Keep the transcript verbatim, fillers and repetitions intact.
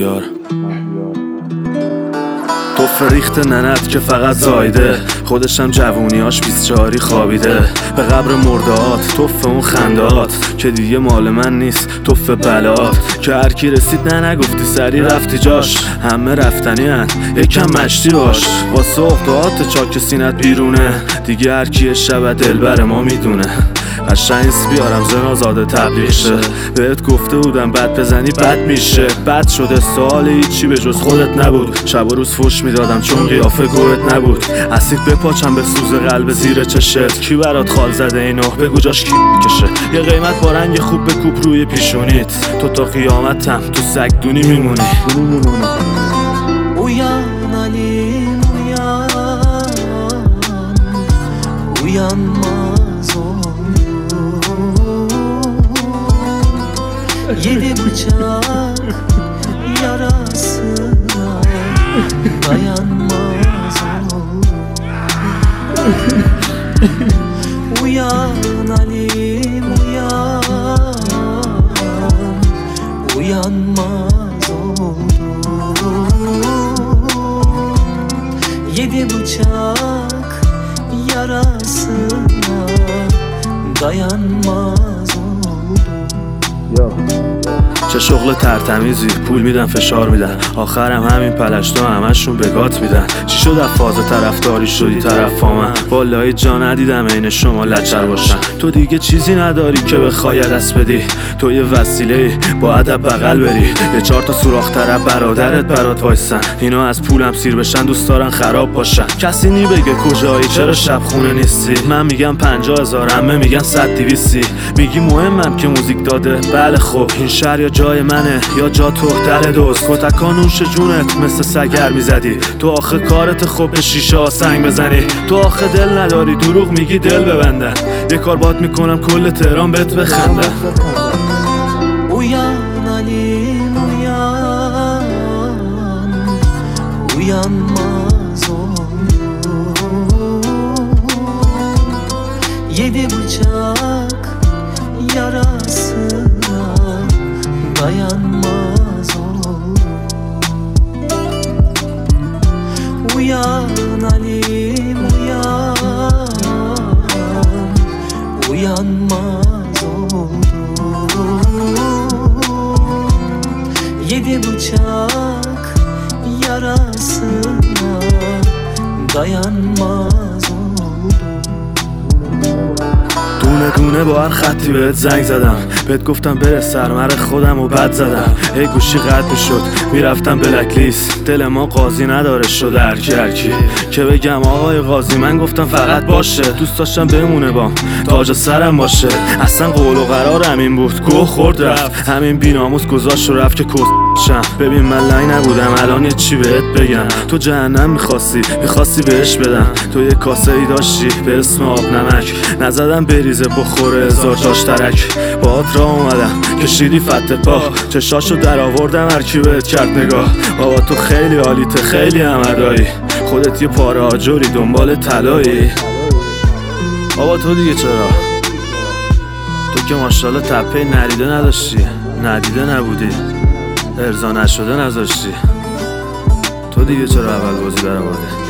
مهیار تو فریخت ننت که فقط زایده، خودشم جوونیاش بیست چهاری خوابیده. به قبر مردهات توف اون خندهات که دیگه مال من نیست، توف بلات که هر کی رسید نه نگفتی سری رفتی جاش. همه رفتنی هن یکم مشتی باش، واسه اخدهات چاک سینت بیرونه دیگه. هر کی شب دلبر ما میدونه. قشنگ بیارم زنازاده تبلیغ شه، بهت گفته بودم بد بزنی بد میشه. بد شده سوال هیچی به جز خودت نبود، شب و روز فوش میدادم چون قیافه گوهت نبود. اسید بپاچم به سوز قلب زیر چشت، کی برات خال زده اینو بگو جاش کی کشه. یه قیمت با رنگ خوب بکوب روی پیشونیت، تو تا قیامتم تو سگدونی میمونی. Uyan Alim uyan, uyanmaz olur. Yedi bıçak yarasına dayanmaz olur. Uyan Alim uyan, uyanmaz olur. Yedi bıçak yarasına dayanmaz olur. چه شغل ترتمیزی، پول میدن فشار میدن، آخرم همین پلشتا همشون بگات میدن. چی شد از فاز طرفداری شدی طرف من؟ والله جا ندیدم عین شما لچر باشن. تو دیگه چیزی نداری که بخوای دست بدی، تو یه وسیله باید بغل بری. یه چهار تا سوراخ طرف برادرت برات وایسن، اینا از پولم سیر بشن دوست دارن خراب باشن. کسی نی بگه کجایی چرا شب خونه نیستی؟ من میگم پنجاه هزار، همه میگن صد دیویستی. میگی مهمم که موزیک داده، بله خب این شهر یا جای منه یا جا تو در دوست. کتکان نوش جونت مثل سگر میزدی، تو آخه کارت خوب به شیشه ها سنگ بزنی. تو آخه دل نداری دروغ میگی دل ببندن، یه کار بات میکنم کل تهران بهت بخندن. Uyan Alim uyan, uyanmaz olur. Yedi bıçak yarasına dayanmaz olur. Uyan Alim uyan, uyanmaz olur. Yedi bıçak yarasına dayanmaz olur. دونه دونه با هر خطی بهت زنگ زدم، بهت گفتم بره سرمر خودم و بد زدم. ای گوشی قطع میشد میرفتم بلک لیست، دل ما قاضی نداره شده هرکی هرکی که بگم آقای قاضی. من گفتم فقط باشه، دوست داشتم بمونه بام تاج سرم باشه. اصلا قول و قرارم این بود، گوه خورد رفت. همین بیناموس گذاشت و رفت که کسشم. ببین من لای نبودم الان یه چی بهت بگم. تو جهنم میخواستی میخواستی بهش بدم، تو یه کاسه ای داشتی به اسم آب نمک. نزدم بریزه بخوره هزار تاش ترک. باهات را اومدم کشیدی فته پا، چشاشو در آوردم هرکی بهت کرد نگاه. بابا تو خیلی عالیته خیلی همدایی، خودت یه پاره آجوری دنبال طلایی. بابا تو دیگه چرا؟ تو که ماشاءالله تپه ندیده نداشتی، ندیده نبودی، ارضا نشده نذاشتی. تو دیگه چرا اول بازی در آورده؟